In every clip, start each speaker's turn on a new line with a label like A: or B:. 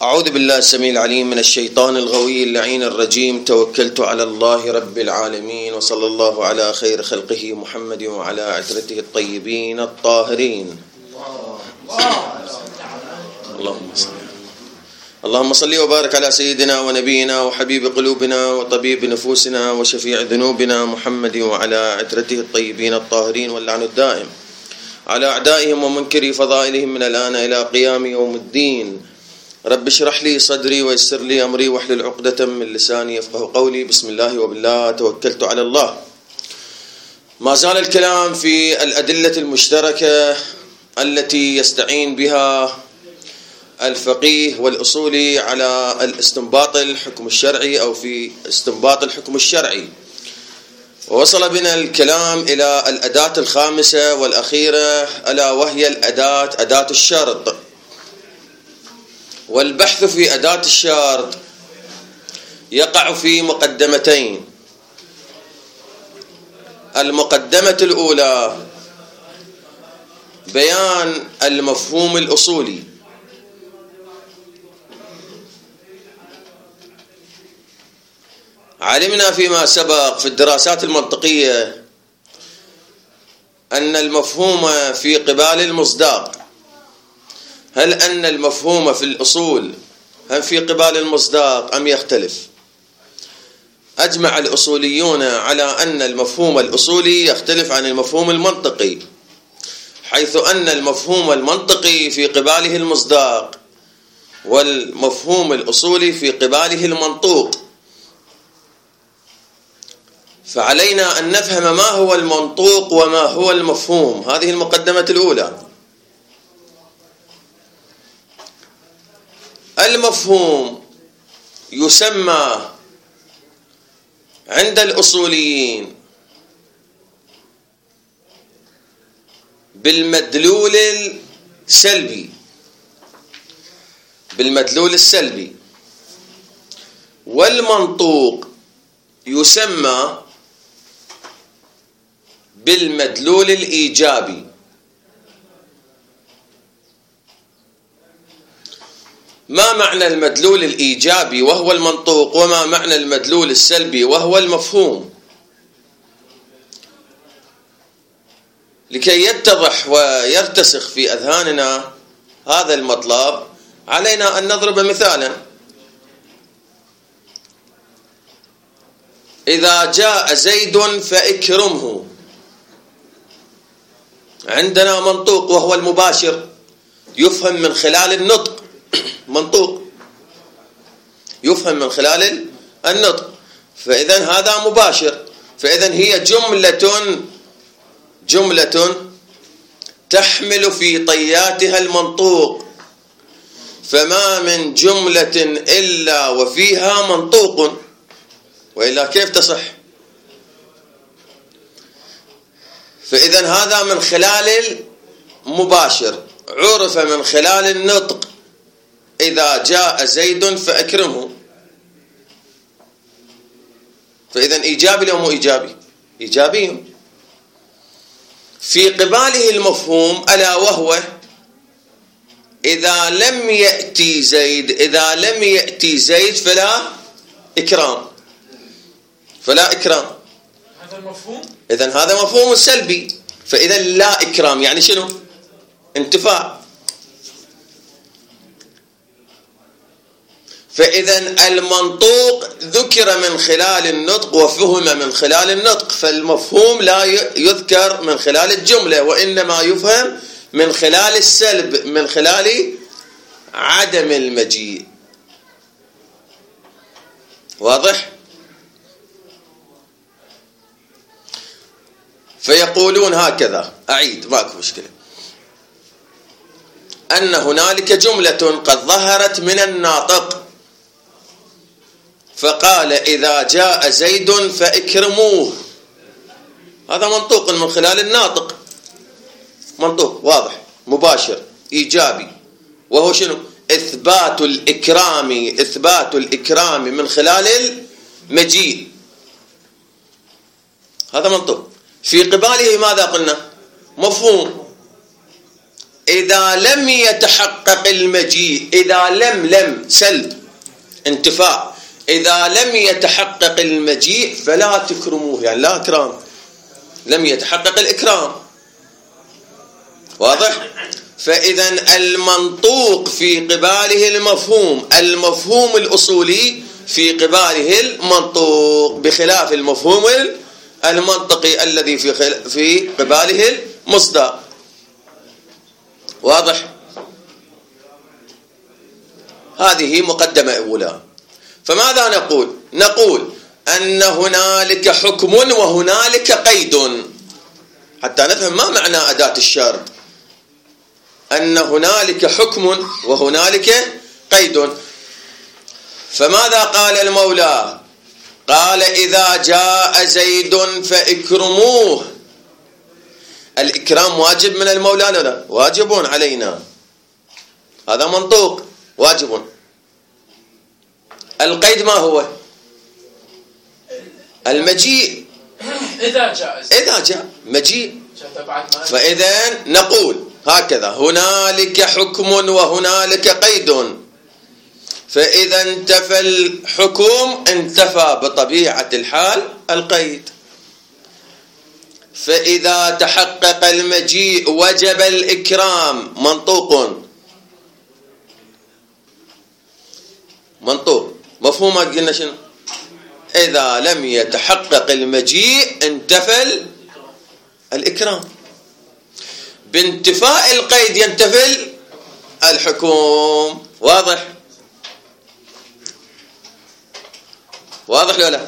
A: أعوذ بالله السميع العليم من الشيطان الغوي اللعين الرجيم. توكلت على الله رب العالمين، وصلى الله على خير خلقه محمد وعلى عترته الطيبين الطاهرين. اللهم صل وبارك على سيدنا ونبينا وحبيب قلوبنا وطبيب نفوسنا وشفيع ذنوبنا محمد وعلى عترته الطيبين الطاهرين، واللعن الدائم على أعدائهم ومنكري فضائلهم من الآن إلى قيام يوم الدين. رب اشرح لي صدري ويسر لي أمري واحلل عقدة من لساني يفقه قولي. بسم الله وبالله توكلت على الله. ما زال الكلام في الأدلة المشتركة التي يستعين بها الفقيه والأصولي على الاستنباط الحكم الشرعي أو في استنباط الحكم الشرعي، ووصل بنا الكلام إلى الأداة الخامسة والأخيرة، ألا وهي أداة الشرط. والبحث في أداة الشرط يقع في مقدمتين. المقدمة الأولى بيان المفهوم الأصولي، علمنا فيما سبق في الدراسات المنطقية أن المفهوم في قبال المصداق، هل أن المفهوم في الأصول هم في قبال المصداق أم يختلف؟ أجمع الأصوليون على أن المفهوم الأصولي يختلف عن المفهوم المنطقي، حيث أن المفهوم المنطقي في قباله المصداق والمفهوم الأصولي في قباله المنطوق. فعلينا أن نفهم ما هو المنطوق وما هو المفهوم. هذه المقدمة الأولى. المفهوم يسمى عند الأصوليين بالمدلول السلبي، والمنطوق يسمى بالمدلول الإيجابي. ما معنى المدلول الإيجابي وهو المنطوق، وما معنى المدلول السلبي وهو المفهوم؟ لكي يتضح ويرتسخ في أذهاننا هذا المطلب علينا أن نضرب مثالا. إذا جاء زيد فاكرمه، عندنا منطوق وهو المباشر، يفهم من خلال النطق. منطوق يفهم من خلال النطق، فإذا هذا مباشر، فإذا هي جملة تحمل في طياتها المنطوق، فما من جملة إلا وفيها منطوق، وإلا كيف تصح؟ فإذا هذا من خلال المباشر، عرف من خلال النطق. إذا جاء زيد فأكرمه، فإذا إيجابي أو مو إيجابي؟ إيجابي. في قباله المفهوم ألا وهو إذا لم يأتي زيد فلا إكرام.
B: هذا المفهوم.
A: إذن هذا مفهوم سلبي، فإذا لا إكرام يعني شنو؟ انتفاع. فإذا المنطوق ذكر من خلال النطق وفهم من خلال النطق، فالمفهوم لا يذكر من خلال الجملة، وإنما يفهم من خلال السلب، من خلال عدم المجيء. واضح؟ فيقولون هكذا، أعيد ماكو مشكلة، أن هنالك جملة قد ظهرت من الناطق، فقال إذا جاء زيد فاكرموه، هذا منطوق من خلال الناطق، منطوق واضح مباشر إيجابي، وهو شنو؟ إثبات الإكرام من خلال المجيء، هذا منطوق. في قباله ماذا قلنا؟ مفهوم. إذا لم يتحقق المجيء، إذا لم سلب انتفاء، إذا لم يتحقق المجيء فلا تكرموه، يعني لا إكرام، لم يتحقق الإكرام. واضح؟ فإذا المنطوق في قباله المفهوم، المفهوم الأصولي في قباله المنطوق، بخلاف المفهوم المنطقي الذي في قباله المصداق. واضح؟ هذه مقدمة أولى. فماذا نقول؟ نقول أن هنالك حكم وهنالك قيد، حتى نفهم ما معنى أداة الشرط. أن هنالك حكم وهنالك قيد. فماذا قال المولى؟ قال إذا جاء زيد فإكرموه. الإكرام واجب من المولى؟ لا، واجب علينا، هذا منطوق واجب. القيد ما هو؟ المجيء. إذا جاء مجيء. فإذا نقول هكذا: هنالك حكم وهنالك قيد. فإذا انتفى الحكم انتفى بطبيعة الحال القيد. فإذا تحقق المجيء وجب الإكرام. منطوق مفهوم. قلنا شنو؟ إذا لم يتحقق المجيء انتفى الإكرام. بانتفاء القيد ينتفي الحكم. واضح؟ واضح ولا؟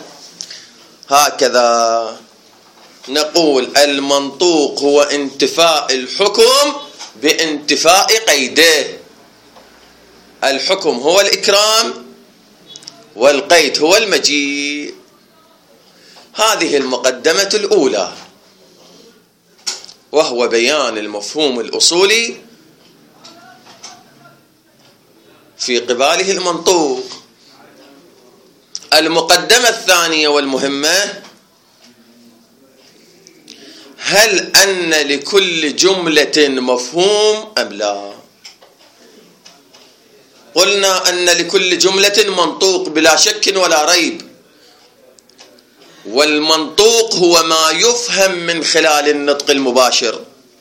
A: هكذا نقول المنطوق هو انتفاء الحكم بانتفاء قيده. الحكم هو الإكرام والقيد هو المجيء. هذه المقدمة الأولى، وهو بيان المفهوم الأصولي في قباله المنطوق. المقدمة الثانية والمهمة: هل أن لكل جملة مفهوم أم لا؟ قلنا أن لكل جملة منطوق بلا شك ولا ريب، والمنطوق هو ما يفهم من خلال النطق المباشر،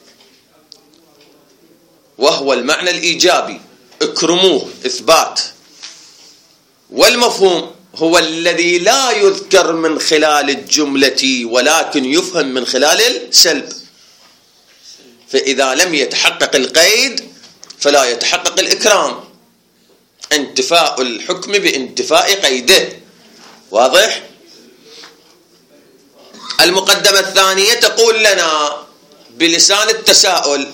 A: وهو المعنى الإيجابي، اكرموه، إثبات. والمفهوم هو الذي لا يذكر من خلال الجملة ولكن يفهم من خلال السلب. فإذا لم يتحقق القيد فلا يتحقق الإكرام، انتفاء الحكم بانتفاء قيده. واضح؟ المقدمة الثانية تقول لنا بلسان التساؤل: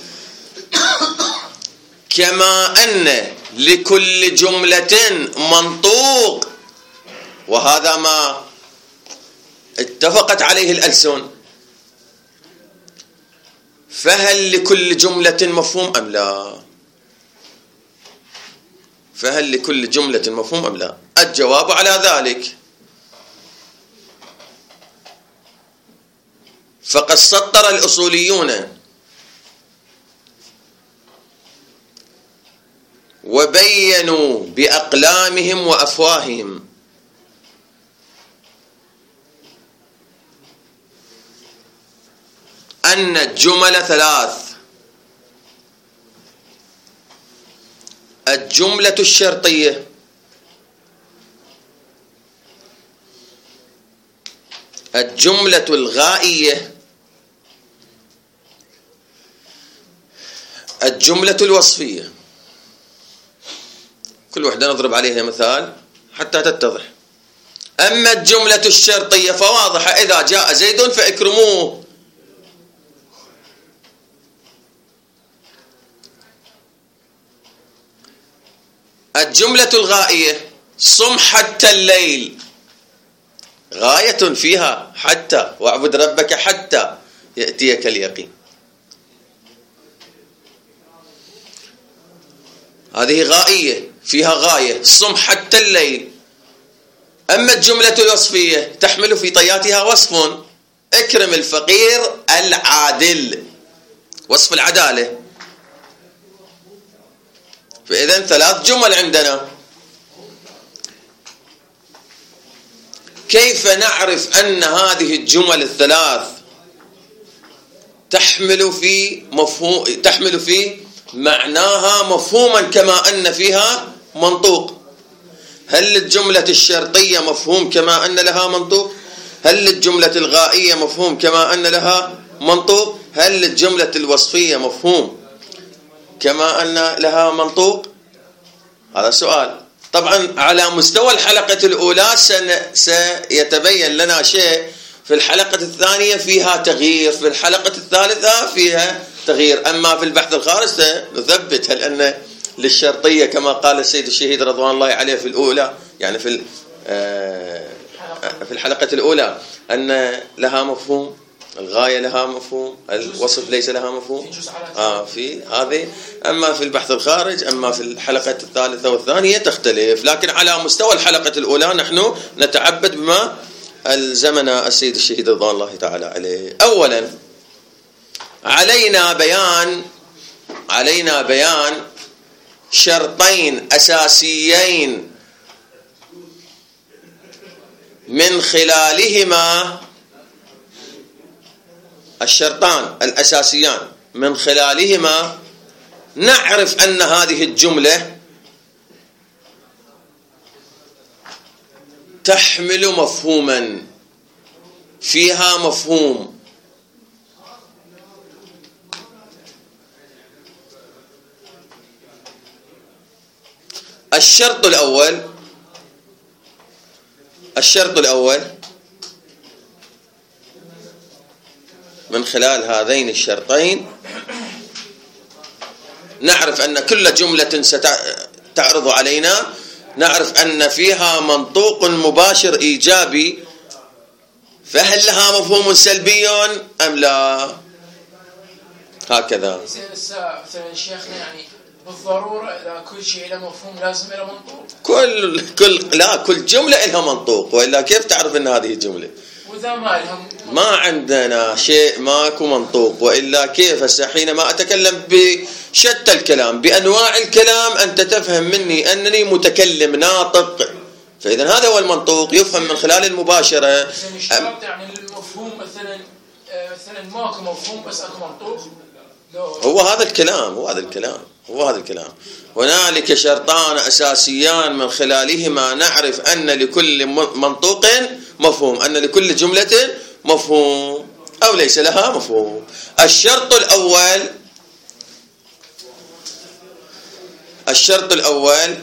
A: كما أن لكل جملة منطوق، وهذا ما اتفقت عليه الألسن، فهل لكل جملة مفهوم أم لا؟ فهل لكل جملة مفهوم أم لا؟ الجواب على ذلك: فقد سطر الأصوليون وبينوا بأقلامهم وأفواههم أن الجمل ثلاث: الجملة الشرطية، الجملة الغائية، الجملة الوصفية. كل واحدة نضرب عليها مثال حتى تتضح. أما الجملة الشرطية فواضحة: إذا جاء زيد فاكرموه. الجملة الغائية: صم حتى الليل، غاية فيها حتى، واعبد ربك حتى يأتيك اليقين. هذه غائية فيها غاية، صم حتى الليل. أما الجملة الوصفية تحمل في طياتها وصف: اكرم الفقير العادل، وصف العدالة. فإذن 3 جمل عندنا. كيف نعرف أن هذه الجمل ال3 تحمل في معناها مفهوما كما أن فيها منطوق؟ هل الجملة الشرطية مفهوم كما أن لها منطوق؟ هل الجملة الغائية مفهوم كما أن لها منطوق؟ هل الجملة الوصفية مفهوم كما أن لها منطوق؟ هذا سؤال. طبعا على مستوى الحلقة الأولى سيتبين لنا شيء، في الحلقة الثانية فيها تغيير، في الحلقة الثالثة فيها تغيير. أما في البحث الخارج سنثبت هل أن للشرطية كما قال السيد الشهيد رضوان الله عليه في الأولى، يعني في الحلقة الأولى، أن لها مفهوم، الغاية لها مفهوم، الوصف ليس لها مفهوم. في هذه. أما في البحث الخارج، أما في الحلقة الثالثة والثانية تختلف. لكن على مستوى الحلقة الأولى نحن نتعبد بما الزمنا السيد الشهيد رضوان الله تعالى عليه. أولا علينا بيان شرطين أساسيين من خلالهما، الشرطان الأساسيان من خلالهما نعرف أن هذه الجملة تحمل مفهوما، فيها مفهوم. الشرط الأول من خلال هذين الشرطين نعرف أن كل جملة ستعرض علينا نعرف أن فيها منطوق مباشر إيجابي، فهل لها مفهوم سلبي أم لا؟ هكذا.
B: مثلا شيخنا يعني بالضرورة إذا كل شيء له مفهوم لازم له منطوق؟
A: كل جملة لها منطوق، وإلا كيف تعرف أن هذه الجملة؟
B: وإذا
A: ما عندنا شيء ماكو منطوق، وإلا كيف؟ هسه حينما أتكلم بشتى الكلام بأنواع الكلام أنت تفهم مني أنني متكلم ناطق، فإذا هذا هو المنطوق، يفهم من خلال المباشرة.
B: يعني المفهوم مثلا ماكو مفهوم بس أكو منطوق.
A: هو هذا الكلام. هنالك شرطان أساسيان من خلالهما نعرف أن لكل منطوق مفهوم، أن لكل جملة مفهوم أو ليس لها مفهوم. الشرط الأول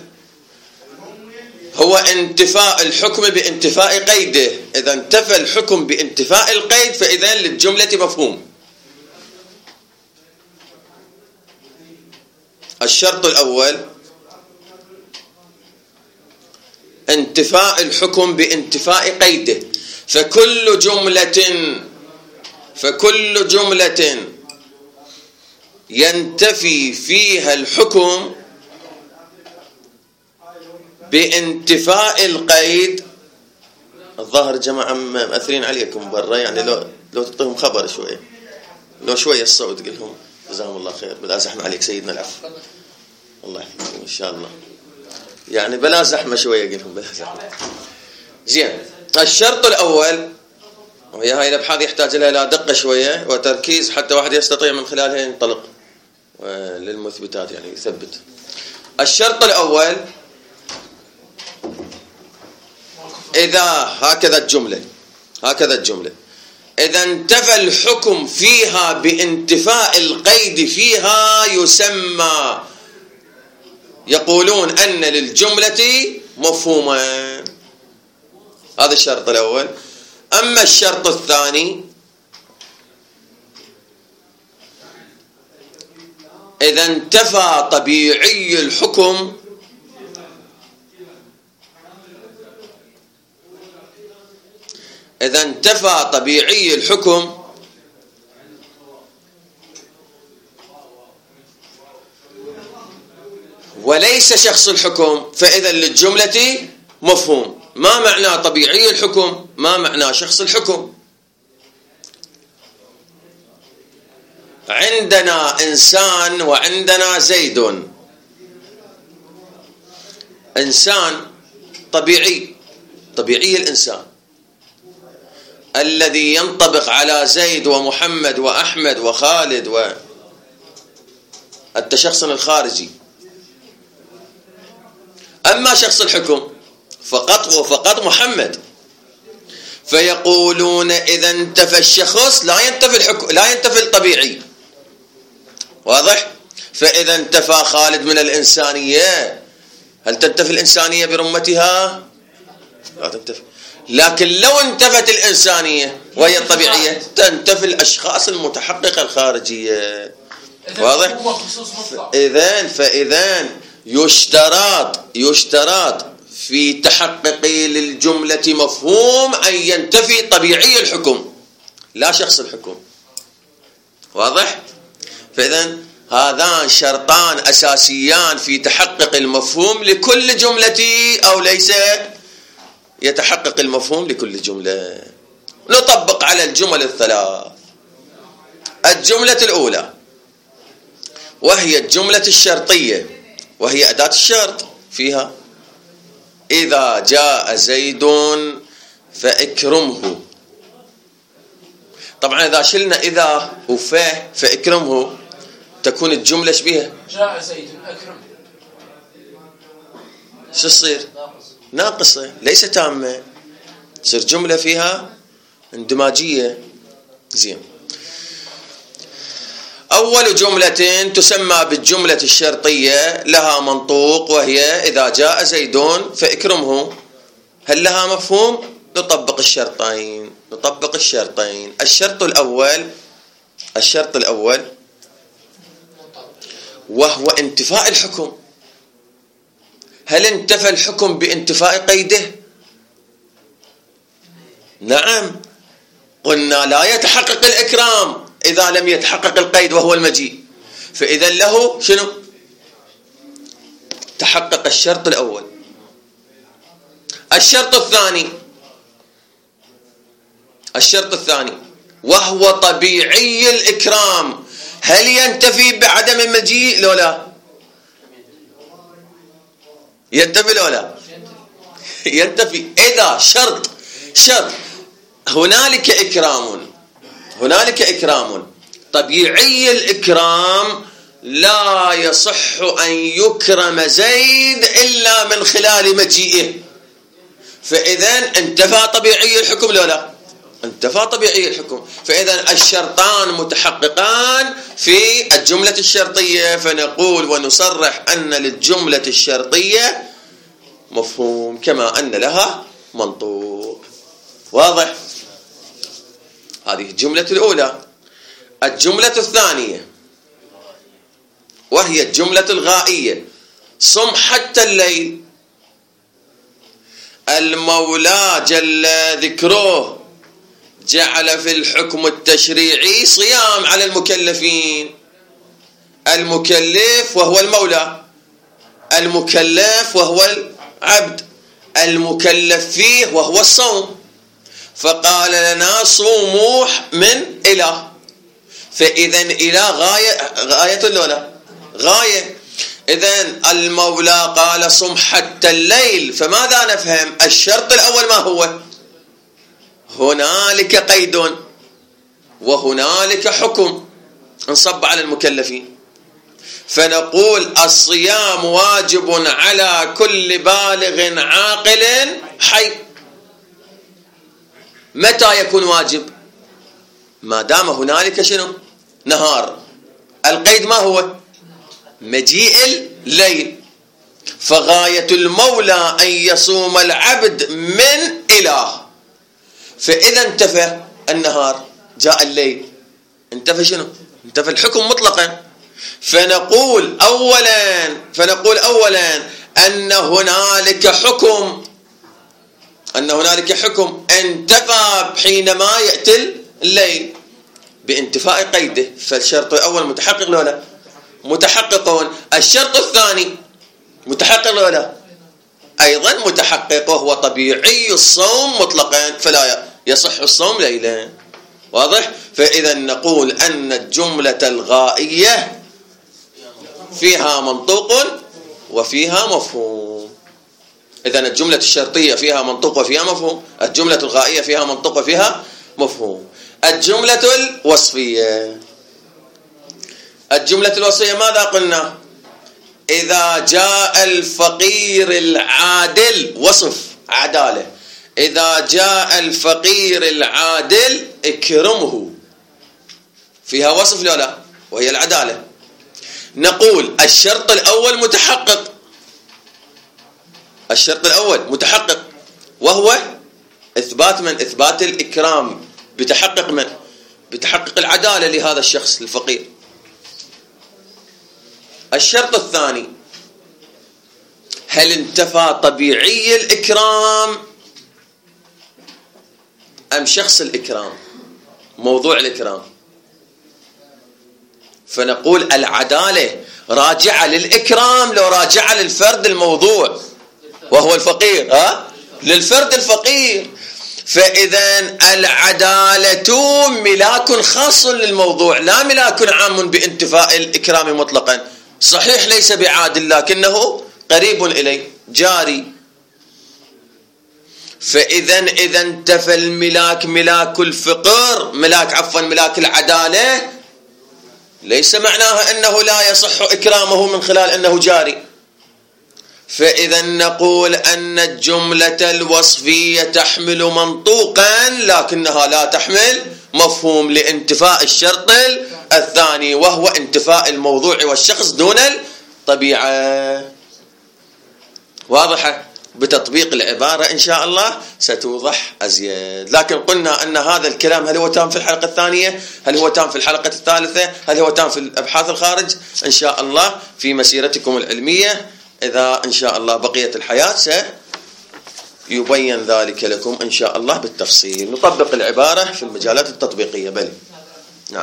A: هو انتفاء الحكم بانتفاء قيده. إذا انتفى الحكم بانتفاء القيد فإذا للجملة مفهوم. الشرط الأول انتفاء الحكم بانتفاء قيده، فكل جملة ينتفي فيها الحكم بانتفاء القيد. الظاهر جماعة مأثرين عليكم برا، يعني لو تعطيهم خبر شوية، لو شوية الصوت قل لهم جزاهم الله خير. بلا زحمة عليك سيدنا العفو، الله يحفظكم إن شاء الله. يعني بلا زحمة شوية قل لهم، بلا زحمة. زين. الشرط الأول، وهي هاي الأبحاث يحتاج لها إلى دقة شوية وتركيز حتى واحد يستطيع من خلالها ينطلق للمثبتات، يعني يثبت. الشرط الأول إذا هكذا الجملة إذا انتفى الحكم فيها بانتفاء القيد فيها يسمى، يقولون أن للجملة مفهوما. هذا الشرط الأول. أما الشرط الثاني إذا انتفى طبيعي الحكم وليس شخص الحكم فإذا للجملة مفهوم. ما معنى طبيعي الحكم؟ ما معنى شخص الحكم؟ عندنا إنسان وعندنا زيد، إنسان طبيعي الإنسان الذي ينطبق على زيد ومحمد وأحمد وخالد والتشخصن الخارجي. أما شخص الحكم فقط محمد، فيقولون إذا انتفى الشخص لا ينتفي الطبيعي. واضح؟ فإذا انتفى خالد من الإنسانية، هل تنتفي الإنسانية برمتها؟ لا تنتفي. لكن لو انتفت الإنسانية وهي الطبيعية تنتفي الأشخاص المتحققة الخارجية. واضح؟ فإذا يشترط في تحققه للجملة مفهوم أن ينتفي طبيعي الحكم لا شخص الحكم. واضح؟ فإذا هذان شرطان أساسيان في تحقق المفهوم لكل جملة، أو ليس يتحقق المفهوم لكل جملة. نطبق على الجمل الثلاث. الجملة الأولى وهي الجملة الشرطية، وهي أداة الشرط فيها إذا جاء زيد فاكرمه. طبعا إذا شلنا إذا وفاه فاكرمه تكون الجملة شبيهة.
B: جاء زيد أكرم،
A: شو تصير؟ ناقصة، ليس تامة، تصير جملة فيها اندماجية. زين. أول جملة تسمى بالجملة الشرطية لها منطوق، وهي إذا جاء زيد فاكرمه. هل لها مفهوم؟ نطبق الشرطين. الشرط الأول وهو انتفاء الحكم. هل انتفى الحكم بانتفاء قيده؟ نعم، قلنا لا يتحقق الإكرام إذا لم يتحقق القيد وهو المجيء، فإذا له شنو؟ تحقق الشرط الأول. الشرط الثاني وهو طبيعي الإكرام، هل ينتفي بعدم المجيء لو لا؟ ينتفي لو لا؟ ينتفي إذا شرط هنالك إكرام طبيعي الإكرام لا يصح أن يكرم زيد إلا من خلال مجيئه، فإذا انتفى طبيعي الحكم لو لا؟ انتفى طبيعي الحكم. فإذا الشرطان متحققان في الجملة الشرطية، فنقول ونصرح أن للجملة الشرطية مفهوم كما أن لها منطوق. واضح؟ هذه الجملة الأولى. الجملة الثانية وهي الجملة الغائية. صم حتى الليل، المولى جل ذكره جعل في الحكم التشريعي صيام على المكلفين. المكلف وهو المولى، المكلف وهو العبد، المكلف فيه وهو الصوم. فقال لنا صوموا من إله، فإذا إله غاية الأولى غاية. إذن المولى قال صم حتى الليل، فماذا نفهم؟ الشرط الأول ما هو؟ هنالك قيد وهنالك حكم انصب على المكلفين، فنقول الصيام واجب على كل بالغ عاقل حي. متى يكون واجب؟ ما دام هنالك شنو؟ نهار. القيد ما هو؟ مجيء الليل. فغاية المولى أن يصوم العبد من إله، فإذا انتفى النهار جاء الليل، انتفى شنو؟ انتفى الحكم مطلقا. فنقول أولا أن هنالك حكم انتفى حينما يأتي الليل بانتفاء قيده، فالشرط الأول متحقق ولا متحقق. الشرط الثاني متحقق ولا أيضا متحقق، وهو طبيعي الصوم مطلقا، فلا يصح الصوم ليلا. واضح؟ فإذا نقول أن الجملة الغائية فيها منطوق وفيها مفهوم. إذن الجملة الشرطية فيها منطوق وفيها مفهوم، الجملة الغائية فيها منطوق وفيها مفهوم. الجملة الوصفية، الجملة الوصفية ماذا قلنا؟ إذا جاء الفقير العادل، وصف عدالة، إذا جاء الفقير العادل اكرمه، فيها وصف لا لا، وهي العدالة. نقول الشرط الأول متحقق، الشرط الأول متحقق، وهو إثبات من؟ إثبات الإكرام، بتحقق من؟ بتحقق العدالة لهذا الشخص الفقير. الشرط الثاني، هل انتفى طبيعي الإكرام أم شخص الإكرام، موضوع الإكرام؟ فنقول العدالة راجعة للإكرام لو راجعة للفرد الموضوع وهو الفقير، للفرد الفقير. فإذا العدالة ملاك خاص للموضوع، لا ملاك عام بانتفاء الإكرام مطلقا. صحيح ليس بعادل لكنه قريب إليه، جاري. فإذا إذا انتفى الملاك، ملاك الفقر، ملاك العدالة، ليس معناها أنه لا يصح إكرامه من خلال أنه جاري. فإذا نقول أن الجملة الوصفية تحمل منطوقا لكنها لا تحمل مفهوم لانتفاء الشرط الثاني، وهو انتفاء الموضوع والشخص دون الطبيعة. واضحة؟ بتطبيق العبارة إن شاء الله ستوضح أزيد. لكن قلنا أن هذا الكلام هل هو تام في الحلقة الثانية؟ هل هو تام في الحلقة الثالثة؟ هل هو تام في الأبحاث الخارج؟ إن شاء الله في مسيرتكم العلمية إذا إن شاء الله بقية الحياة سيبين ذلك لكم إن شاء الله بالتفصيل. نطبق العبارة في المجالات التطبيقية. بل نعم.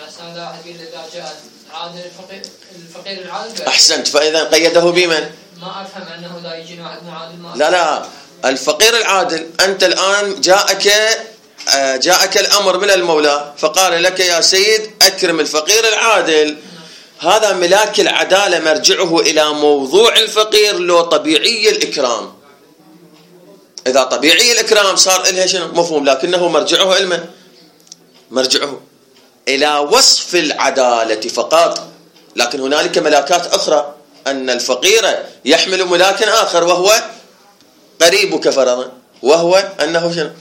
B: الفقير العادل.
A: أحسنت. فإذا قيده بمن؟
B: ما أفهم أنه لا يجي واحد معادل.
A: لا الفقير العادل، أنت الآن جاءك الأمر من المولى فقال لك يا سيد أكرم الفقير العادل. هذا ملاك العدالة مرجعه إلى موضوع الفقير لو طبيعي الإكرام. إذا طبيعي الإكرام صار إلها شنو؟ مفهوم، لكنه مرجعه علما، مرجعه إلى وصف العدالة فقط. لكن هنالك ملاكات أخرى، أن الفقير يحمل ملاك آخر وهو قريبك فرضا، وهو أنه شنو؟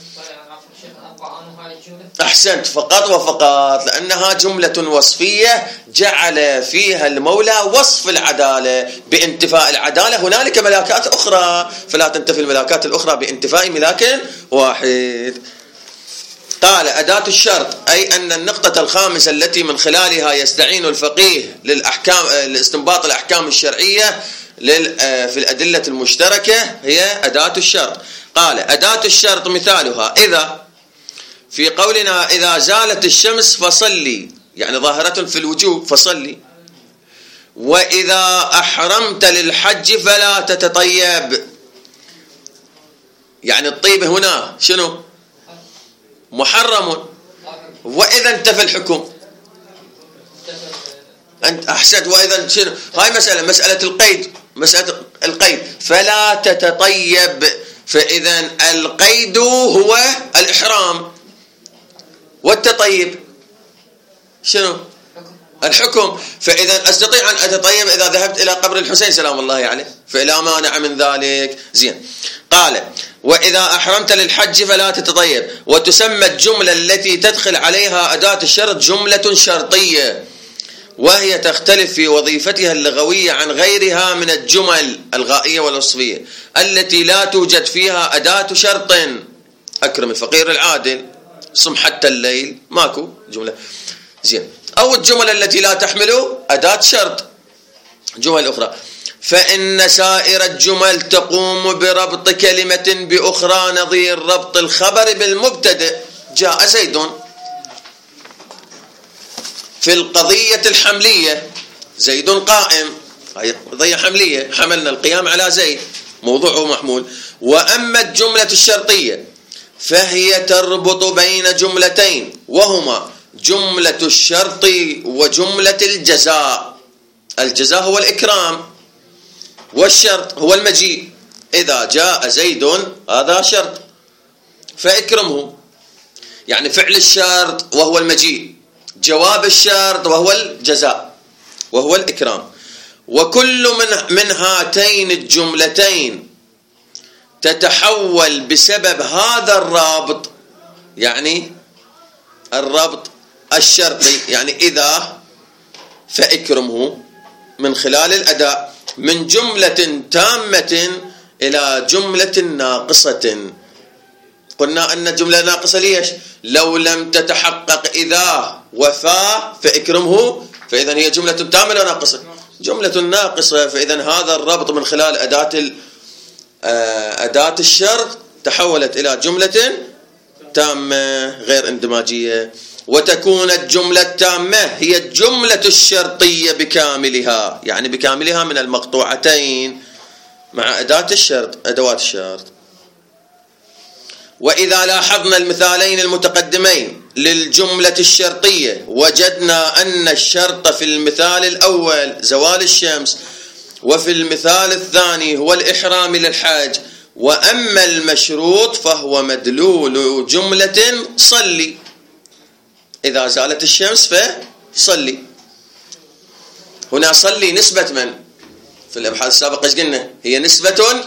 A: أحسنت. فقط وفقط، لأنها جملة وصفية جعل فيها المولى وصف العدالة بانتفاء العدالة. هنالك ملاكات أخرى فلا تنتفي الملاكات الأخرى بانتفاء ملاك واحد. قال أداة الشرط، أي أن النقطة الخامسة التي من خلالها يستعين الفقيه لاستنباط الأحكام الشرعية في الأدلة المشتركة هي أداة الشرط. قال أداة الشرط مثالها إذا، في قولنا إذا زالت الشمس فصلي، يعني ظاهرة في الوجوب فصلي. وإذا أحرمت للحج فلا تتطيب، يعني الطيب هنا شنو؟ محرم. وإذا انتفى الحكم، أنت أحسنت. وإذا شنو؟ هاي مسألة القيد، مسألة القيد فلا تتطيب. فإذا القيد هو الإحرام، والتطيب شنو؟ الحكم. فإذا أستطيع أن أتطيب إذا ذهبت إلى قبر الحسين سلام الله عليه، فلا مانع من ذلك. زين. قال وإذا أحرمت للحج فلا تتطيب. وتسمى الجملة التي تدخل عليها أداة الشرط جملة شرطية، وهي تختلف في وظيفتها اللغوية عن غيرها من الجمل الغائية والوصفية التي لا توجد فيها أداة شرط. أكرم الفقير العادل، صم حتى الليل، ماكو جملة. زين. أو الجمل التي لا تحمل أداة شرط، جمل أخرى. فإن سائر الجمل تقوم بربط كلمة بأخرى نظير ربط الخبر بالمبتدأ. جاء زيد في القضية الحملية، زيد قائم، هي قضية حملية، حملنا القيام على زيد، موضوعه محمول. وأما الجملة الشرطية فهي تربط بين جملتين، وهما جملة الشرط وجملة الجزاء. الجزاء هو الإكرام، والشرط هو المجيء. إذا جاء زيد هذا شرط فاكرمه، يعني فعل الشرط وهو المجيء، جواب الشرط وهو الجزاء وهو الإكرام. وكل من هاتين الجملتين تتحول بسبب هذا الرابط، يعني الربط الشرطي، يعني إذا فاكرمه من خلال الأداء، من جملة تامة إلى جملة ناقصة. قلنا أن جملة ناقصة ليش؟ لو لم تتحقق إذا وفا فاكرمه فإذا هي جملة تامة ولا ناقصة؟ جملة ناقصة. فإذا هذا الربط من خلال أداة الشرط تحولت إلى جملة تامة غير اندماجية، وتكون الجملة التامة هي الجملة الشرطية بكاملها، يعني بكاملها من المقطوعتين مع أدوات الشرط. وإذا لاحظنا المثالين المتقدمين للجملة الشرطية وجدنا أن الشرط في المثال الأول زوال الشمس، وفي المثال الثاني هو الإحرام للحج، وأما المشروط فهو مدلول جملة صلي، إذا زالت الشمس فصلي. هنا صلي نسبة من؟ في الأبحاث السابقة ايش قلنا؟ هي نسبة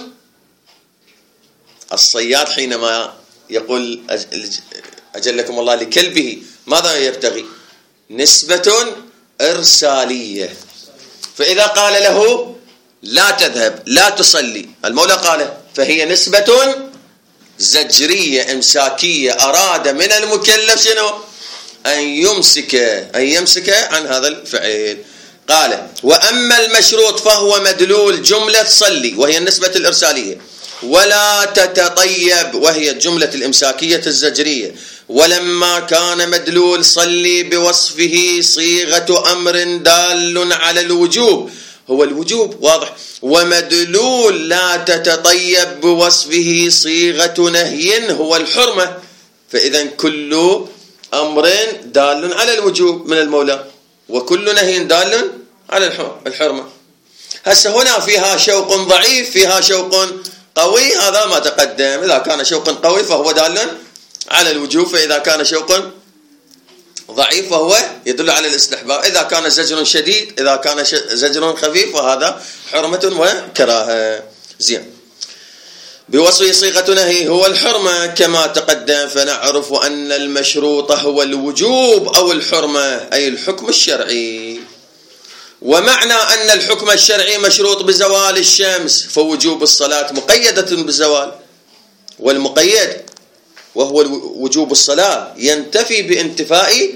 A: الصياد حينما يقول أجلكم الله لكلبه ماذا يبتغي؟ نسبة إرسالية. فإذا قال له لا تذهب لا تصلي، المولى قال فهي نسبة زجرية إمساكية، أراد من المكلف شنو؟ أن يمسك عن هذا الفعل. قال وأما المشروط فهو مدلول جملة صلي وهي النسبة الإرسالية، ولا تتطيب وهي الجملة الإمساكية الزجرية. ولما كان مدلول صلي بوصفه صيغة أمر دال على الوجوب، هو الوجوب واضح، ومدلول لا تتطيب بوصفه صيغة نهي هو الحرمة، فإذا كل أمر دال على الوجوب من المولى وكل نهي دال على الحرمة. هسه هنا فيها شوق ضعيف فيها شوق قوي، هذا ما تقدم. إذا كان شوق قوي فهو دال على الوجوب، فإذا كان شوق ضعيف فهو يدل على الاستحباب. إذا كان زجر شديد، إذا كان زجر خفيف وهذا حرمة وكراهة. زين. بوصف صيغة نهي هو الحرمة كما تقدم، فنعرف أن المشروط هو الوجوب أو الحرمة أي الحكم الشرعي. ومعنى أن الحكم الشرعي مشروط بزوال الشمس فوجوب الصلاة مقيدة بالزوال، والمقيد وهو وجوب الصلاة ينتفي بانتفاء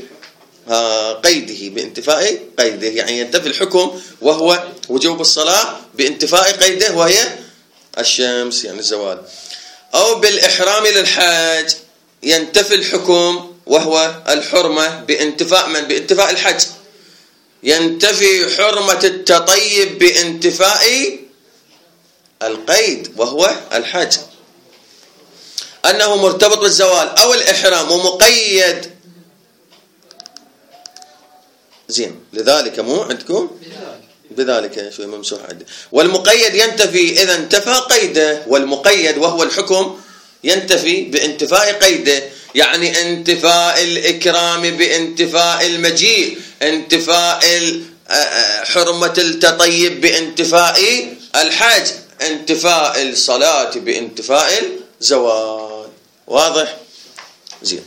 A: قيده، يعني ينتفي الحكم وهو وجوب الصلاة بانتفاء قيده وهي الشمس يعني الزوال. أو بالإحرام للحج ينتفي الحكم وهو الحرمة بانتفاء من؟ بانتفاء الحج. ينتفي حرمة التطيب بانتفاء القيد وهو الحج، أنه مرتبط بالزوال أو الإحرام ومقيد. زين، لذلك مو عندكم بذلك شوي ممسوح عندي. والمقيد ينتفي إذا انتفى قيده، والمقيد وهو الحكم ينتفي بانتفاء قيده، يعني انتفاء الإكرام بانتفاء المجيء، انتفاء حرمة التطيب بانتفاء الحج، انتفاء الصلاة بانتفاء الزوال. واضح؟ زين.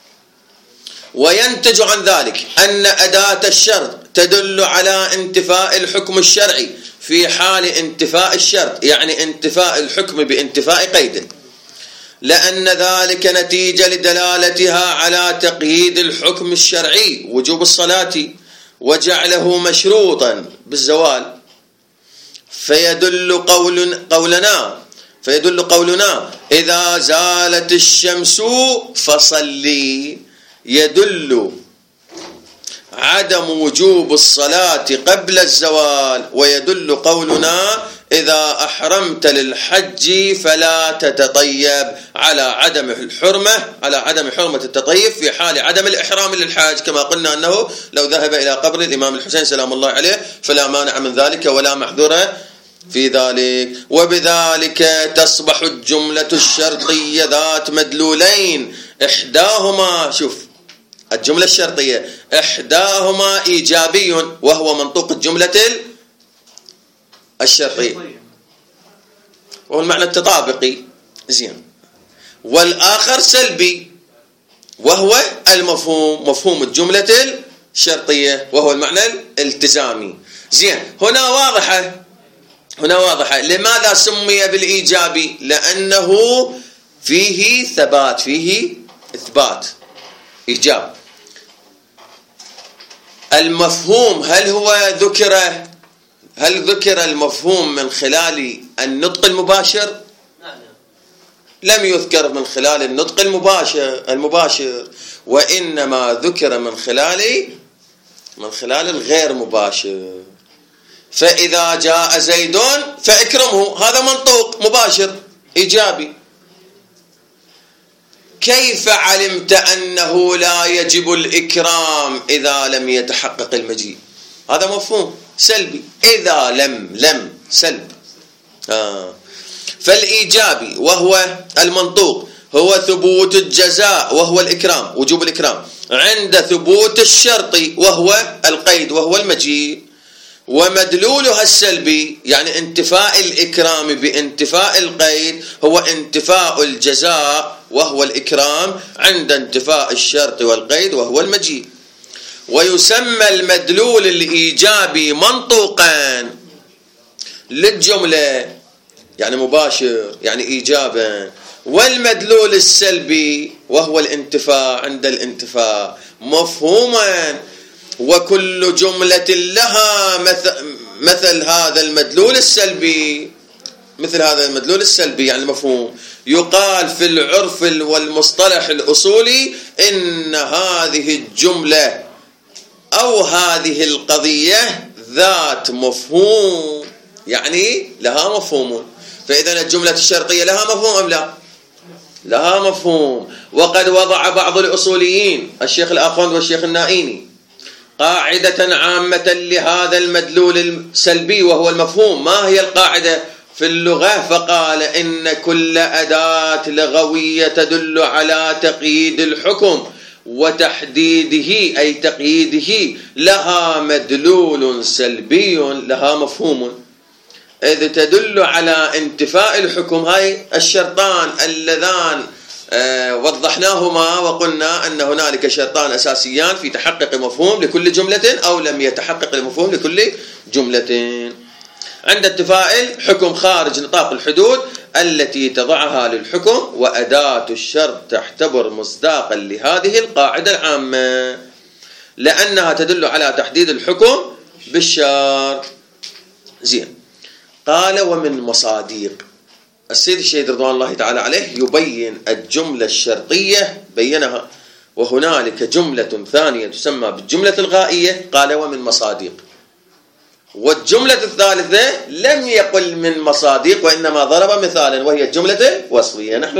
A: وينتج عن ذلك أن أداة الشرط تدل على انتفاء الحكم الشرعي في حال انتفاء الشرط، يعني انتفاء الحكم بانتفاء قيده، لأن ذلك نتيجة لدلالتها على تقييد الحكم الشرعي وجوب الصلاة وجعله مشروطا بالزوال. فيدل قولنا إذا زالت الشمس فصلي، يدل عدم وجوب الصلاة قبل الزوال. ويدل قولنا إذا أحرمت للحج فلا تتطيب على عدم حرمة التطيب في حال عدم الإحرام للحج، كما قلنا أنه لو ذهب إلى قبر الإمام الحسين سلام الله عليه فلا مانع من ذلك ولا محذور في ذلك. وبذلك تصبح الجملة الشرطية ذات مدلولين، إحداهما، شوف الجملة الشرطية إحداهما إيجابي وهو منطوق الجملة الشرطية وهو المعنى التطابقي، زين، والآخر سلبي وهو المفهوم، مفهوم الجملة الشرطية وهو المعنى الالتزامي. زين، هنا واضحة. لماذا سمي بالإيجابي؟ لأنه فيه ثبات، فيه إثبات، إيجاب. المفهوم هل ذكر المفهوم من خلال النطق المباشر؟ لم يذكر من خلال النطق المباشر، وإنما ذكر من خلال الغير مباشر. فإذا جاء زيد فاكرمه، هذا منطوق مباشر إيجابي. كيف علمت أنه لا يجب الإكرام إذا لم يتحقق المجيء؟ هذا مفهوم سلبي، إذا لم سلب. فالإيجابي وهو المنطوق هو ثبوت الجزاء وهو الإكرام، وجوب الإكرام، عند ثبوت الشرط وهو القيد وهو المجيء. ومدلولها السلبي يعني انتفاء الإكرام بانتفاء القيد هو انتفاء الجزاء وهو الإكرام عند انتفاء الشرط والقيد وهو المجيء. ويسمى المدلول الإيجابي منطوقا للجملة يعني مباشر يعني إيجابا، والمدلول السلبي وهو الانتفاء عند الانتفاء مفهوما. وكل جملة لها مثل هذا المدلول السلبي يعني مفهوم. يقال في العرف والمصطلح الأصولي إن هذه الجملة أو هذه القضية ذات مفهوم، يعني لها مفهوم. فإذا الجملة الشرطية لها مفهوم أم لا؟ لها مفهوم. وقد وضع بعض الأصوليين الشيخ الآخوند والشيخ النائيني قاعدة عامة لهذا المدلول السلبي وهو المفهوم. ما هي القاعدة في اللغة؟ فقال إن كل أداة لغوية تدل على تقييد الحكم وتحديده أي تقييده لها مدلول سلبي لها مفهوم، إذ تدل على انتفاء الحكم. هاي الشرطان اللذان وضحناهما وقلنا أن هنالك شرطان أساسيان في تحقق مفهوم لكل جملة أو لم يتحقق المفهوم لكل جملة. عند انتفاء الحكم خارج نطاق الحدود التي تضعها للحكم، وأداة الشرط تعتبر مصداقا لهذه القاعدة العامة لأنها تدل على تحديد الحكم بالشرط. زين، قال ومن مصادق السيد الشهيد رضوان الله تعالى عليه يبين الجملة الشرطية، بينها. وهنالك جملة ثانية تسمى بالجملة الغائية، قال ومن مصادق. والجملة الثالثة لم يقل من مصادق وإنما ضرب مثالا وهي الجملة الوصفية، نحن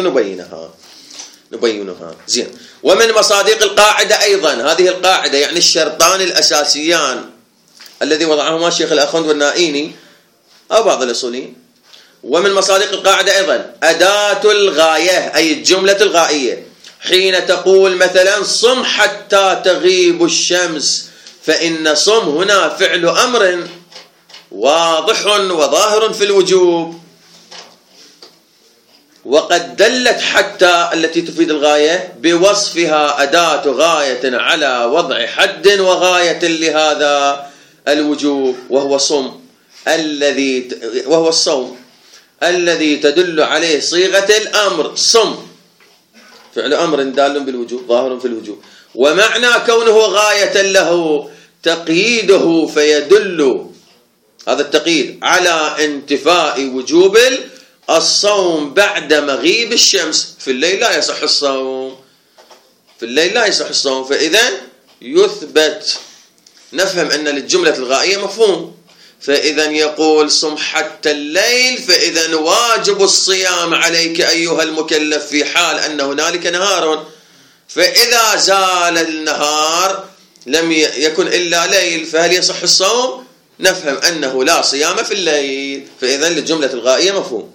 A: نبينها. زين، ومن مصادق القاعدة أيضا، هذه القاعدة يعني الشرطان الأساسيان الذي وضعهما الشيخ الأخوند والنائيني أو بعض الأصوليين. ومن مصادق القاعدة أيضا أداة الغاية أي الجملة الغائية. حين تقول مثلا صم حتى تغيب الشمس، فإن صم هنا فعل أمر واضح وظاهر في الوجوب. وقد دلت حتى التي تفيد الغاية بوصفها أداة غاية على وضع حد وغاية لهذا الوجوب وهو الصوم الذي تدل عليه صيغة الأمر. صم فعل أمر دال بالوجوب ظاهر في الوجوب، ومعنى كونه غاية له تقييده فيدل هذا التقييد على انتفاء وجوب الصوم بعد مغيب الشمس. في الليل لا يصح الصوم، فإذا يثبت نفهم أن للجملة الغائية مفهوم. فإذا يقول صم حتى الليل، فإذا واجب الصيام عليك أيها المكلف في حال أن هنالك نهار. فإذا زال النهار لم يكن إلا ليل، فهل يصح الصوم؟ نفهم أنه لا صيام في الليل، فإذا للجملة الغائية مفهوم.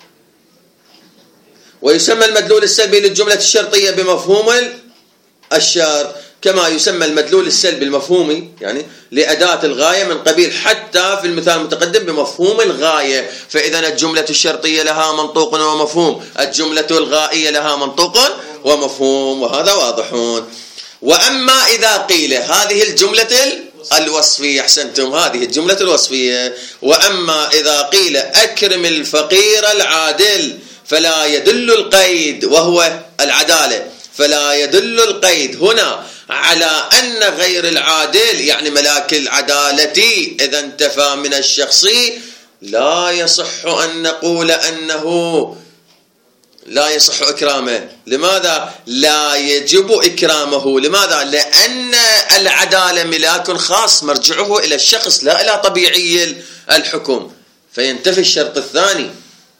A: ويسمى المدلول السلبي للجملة الشرطية بمفهوم الشرط، كما يسمى المدلول السلبي المفهومي يعني لأداة الغاية من قبيل حتى في المثال المتقدم بمفهوم الغاية. فإذا الجملة الشرطية لها منطوق ومفهوم، الجملة الغائية لها منطوق ومفهوم، وهذا واضحون. وأما إذا قيل هذه الجملة الوصفية، أحسنتم، هذه الجملة الوصفية. وأما إذا قيل أكرم الفقير العادل، فلا يدل القيد وهو العدالة، فلا يدل القيد هنا على أن غير العادل يعني ملاك العدالة إذا انتفى من الشخصي لا يصح أن نقول أنه لا يصح إكرامه. لماذا؟ لا يجب إكرامه. لماذا؟ لأن العدالة ملاك خاص مرجعه إلى الشخص لا إلى طبيعي الحكم، فينتفي الشرط الثاني.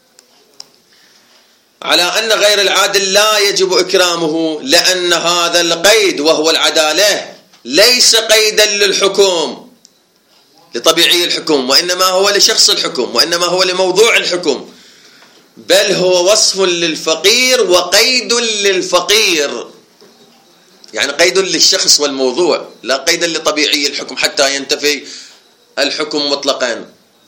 A: على أن غير العادل لا يجب إكرامه لأن هذا القيد وهو العدالة ليس قيدا للحكم لطبيعي الحكم، وإنما هو لشخص الحكم، وإنما هو لموضوع الحكم، بل هو وصف للفقير وقيد للفقير، يعني قيد للشخص والموضوع لا قيدا لطبيعي الحكم حتى ينتفي الحكم مطلقا.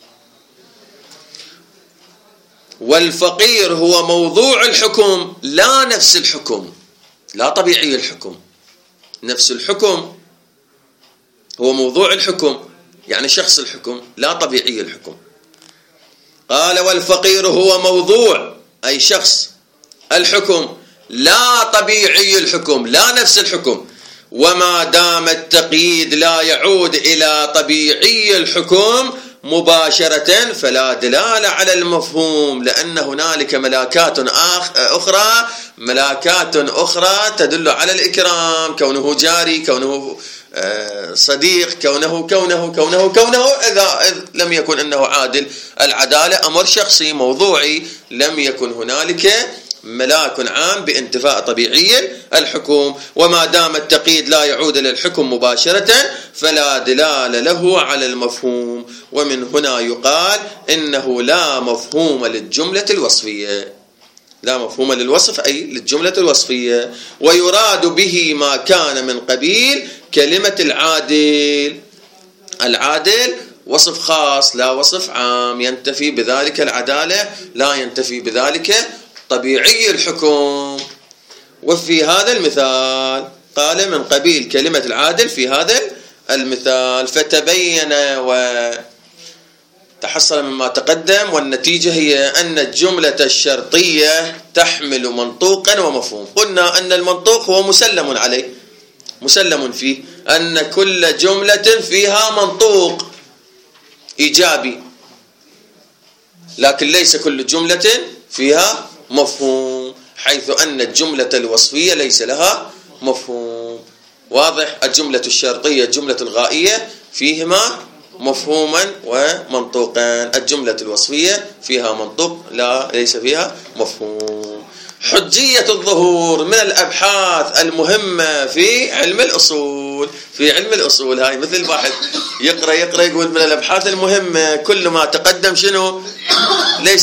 A: والفقير هو موضوع الحكم لا نفس الحكم، لا طبيعي الحكم. نفس الحكم هو موضوع الحكم يعني شخص الحكم لا طبيعي الحكم. قال والفقير هو موضوع أي شخص الحكم لا طبيعي الحكم لا نفس الحكم. وما دام التقييد لا يعود إلى طبيعي الحكم مباشرة فلا دلالة على المفهوم، لأن هنالك ملاكات أخرى تدل على الإكرام، كونه جاري، كونه صديق، كونه إذا لم يكن أنه عادل. العدالة أمر شخصي موضوعي، لم يكن هنالك ملاك عام بانتفاء طبيعي الحكم. وما دام التقييد لا يعود إلى الحكم مباشرة فلا دلالة له على المفهوم. ومن هنا يقال إنه لا مفهوم للجملة الوصفية، لا مفهوم للوصف أي للجملة الوصفية. ويراد به ما كان من قبيل كلمة العادل. العادل وصف خاص لا وصف عام، ينتفي بذلك العدالة لا ينتفي بذلك طبيعي الحكم. وفي هذا المثال قال من قبيل كلمة العادل في هذا المثال، فتبين وتحصل مما تقدم، والنتيجة هي أن الجملة الشرطية تحمل منطوقا ومفهوم. قلنا أن المنطوق هو مسلم عليه، مسلم فيه، أن كل جملة فيها منطوق إيجابي، لكن ليس كل جملة فيها مفهوم، حيث أن الجملة الوصفية ليس لها مفهوم. واضح؟ الجملة الشرطية الجملة الغائية فيهما مفهوما ومنطوقا، الجملة الوصفية فيها منطوق ليس فيها مفهوم. حجية الظهور من الأبحاث المهمة في علم الأصول. في علم الأصول هاي مثل واحد يقرأ يقول من الأبحاث المهمة كل ما تقدم شنو ليس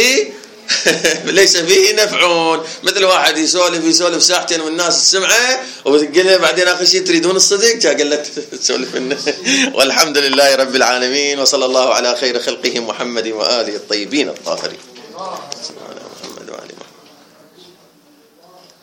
A: فيه نفع. مثل واحد يسولف ساعتين والناس السمعة وتقول بعدين آخر شيء تريدون الصدق قال لك تسولف منه. والحمد لله رب العالمين، وصلى الله على خير خلقه محمد وآله الطيبين الطاهرين.